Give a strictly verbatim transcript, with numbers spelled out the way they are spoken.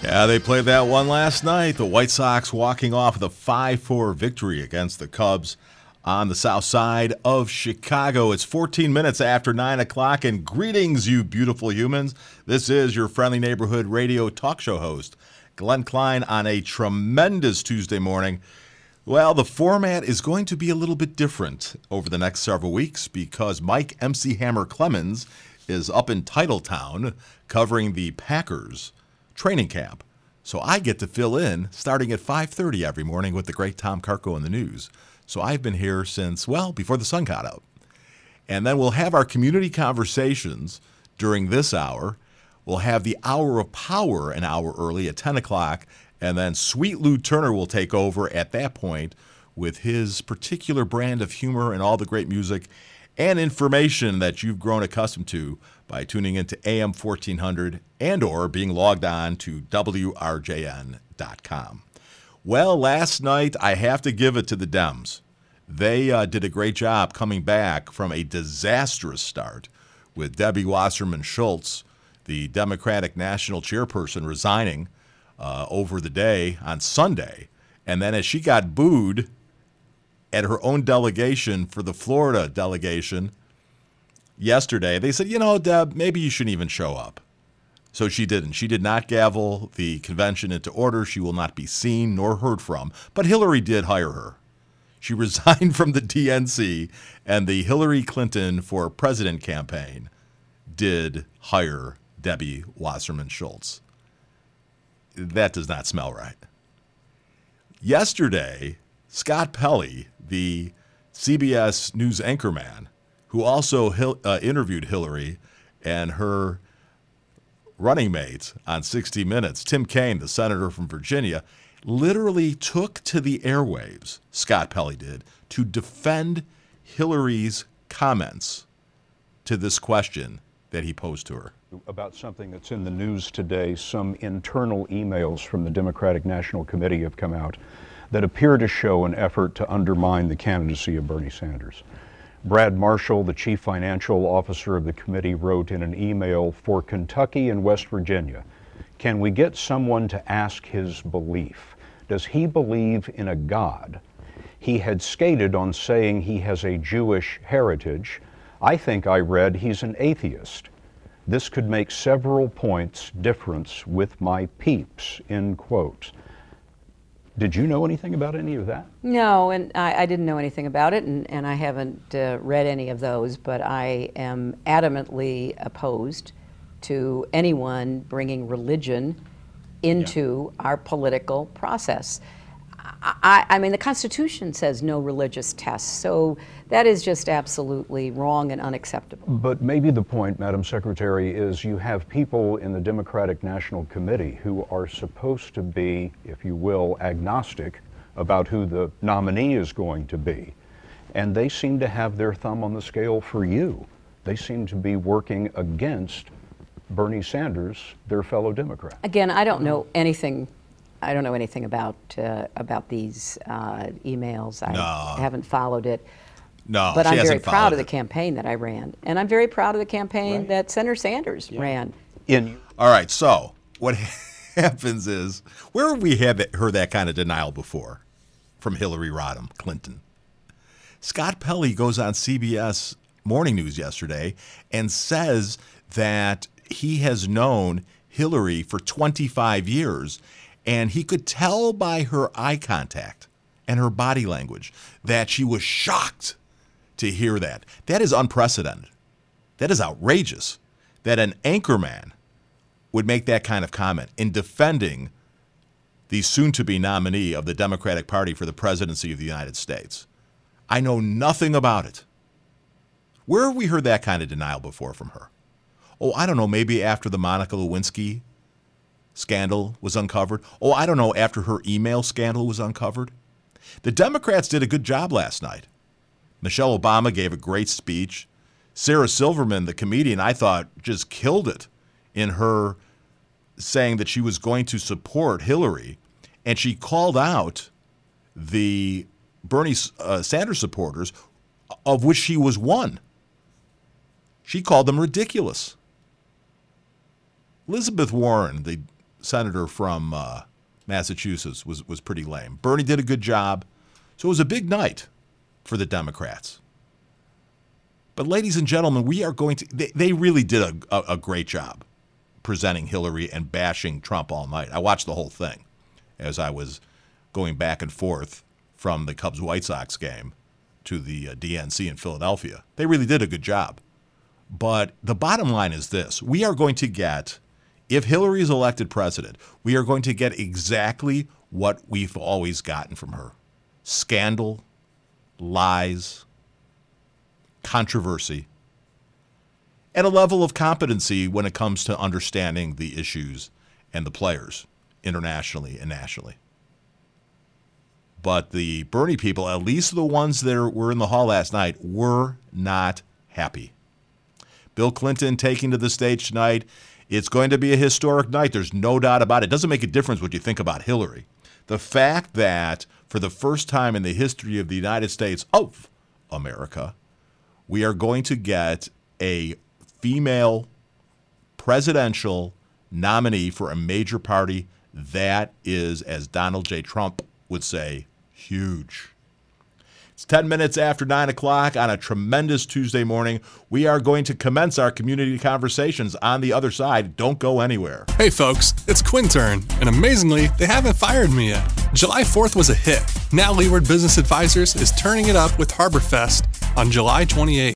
Yeah, they played that one last night. The White Sox walking off with a five four victory against the Cubs on the south side of Chicago. It's fourteen minutes after nine o'clock, and greetings, you beautiful humans. This is your friendly neighborhood radio talk show host, Glenn Klein, on a tremendous Tuesday morning. Well, the format is going to be a little bit different over the next several weeks because Mike M C Hammer Clemens is up in Titletown covering the Packers training camp. So I get to fill in starting at five thirty every morning with the great Tom Karko in the news. So I've been here since, well, before the sun got out. And then we'll have our community conversations during this hour. We'll have the Hour of Power an hour early at ten o'clock. And then Sweet Lou Turner will take over at that point with his particular brand of humor and all the great music and information that you've grown accustomed to by tuning into A M fourteen hundred and or being logged on to W R J N dot com. Well, last night, I have to give it to the Dems. They uh, did a great job coming back from a disastrous start with Debbie Wasserman Schultz, the Democratic National Chairperson, resigning uh, over the day on Sunday. And then as she got booed at her own delegation for the Florida delegation yesterday, they said, you know, Deb, maybe you shouldn't even show up. So she didn't. She did not gavel the convention into order. She will not be seen nor heard from. But Hillary did hire her. She resigned from the D N C, and the Hillary Clinton for President campaign did hire Debbie Wasserman Schultz. That does not smell right. Yesterday, Scott Pelley, the C B S News anchorman, who also uh, interviewed Hillary and her running mate on sixty minutes, Tim Kaine, the senator from Virginia, literally took to the airwaves, Scott Pelley did, to defend Hillary's comments to this question that he posed to her. About something that's in the news today, some internal emails from the Democratic National Committee have come out that appear to show an effort to undermine the candidacy of Bernie Sanders. Brad Marshall, the chief financial officer of the committee, wrote in an email, for Kentucky and West Virginia, can we get someone to ask his belief? Does he believe in a God? He had skated on saying he has a Jewish heritage. I think I read he's an atheist. This could make several points difference with my peeps, end quote. Did you know anything about any of that? No, and I, I didn't know anything about it, and, and I haven't uh, read any of those, but I am adamantly opposed to anyone bringing religion into yeah. our political process. I, I mean, the Constitution says no religious tests, so that is just absolutely wrong and unacceptable. But maybe the point, Madam Secretary, is you have people in the Democratic National Committee who are supposed to be, if you will, agnostic about who the nominee is going to be. And they seem to have their thumb on the scale for you. They seem to be working against Bernie Sanders, their fellow Democrat. Again, I don't know anything I don't know anything about uh, about these uh, emails. I no. haven't followed it. No, but I'm very proud of the it. campaign that I ran, and I'm very proud of the campaign right. that Senator Sanders yeah. ran. In all right, so what happens is, where have we had heard that kind of denial before from Hillary Rodham Clinton? Scott Pelley goes on C B S Morning News yesterday and says that he has known Hillary for twenty-five years. And he could tell by her eye contact and her body language that she was shocked to hear that. That is unprecedented. That is outrageous that an anchorman would make that kind of comment in defending the soon-to-be nominee of the Democratic Party for the presidency of the United States. I know nothing about it. Where have we heard that kind of denial before from her? Oh, I don't know, maybe after the Monica Lewinsky scandal was uncovered. Oh, I don't know, after her email scandal was uncovered. The Democrats did a good job last night. Michelle Obama gave a great speech. Sarah Silverman, the comedian, I thought just killed it in her saying that she was going to support Hillary. And she called out the Bernie uh, Sanders supporters, of which she was one. She called them ridiculous. Elizabeth Warren, the senator from uh, Massachusetts was, was pretty lame. Bernie did a good job. So it was a big night for the Democrats. But ladies and gentlemen, we are going to, they, they really did a, a, a great job presenting Hillary and bashing Trump all night. I watched the whole thing as I was going back and forth from the Cubs-White Sox game to the uh, D N C in Philadelphia. They really did a good job. But the bottom line is this. We are going to get, if Hillary is elected president, we are going to get exactly what we've always gotten from her. Scandal, lies, controversy, and a level of competency when it comes to understanding the issues and the players internationally and nationally. But the Bernie people, at least the ones that were in the hall last night, were not happy. Bill Clinton taking to the stage tonight. It's going to be a historic night. There's no doubt about it. It doesn't make a difference what you think about Hillary. The fact that for the first time in the history of the United States of America, we are going to get a female presidential nominee for a major party, that is, as Donald J. Trump would say, huge. It's ten minutes after nine o'clock on a tremendous Tuesday morning. We are going to commence our community conversations on the other side. Don't go anywhere. Hey folks, it's Quintern, and amazingly, they haven't fired me yet. July fourth was a hit. Now Leeward Business Advisors is turning it up with HarborFest on July twenty-eighth.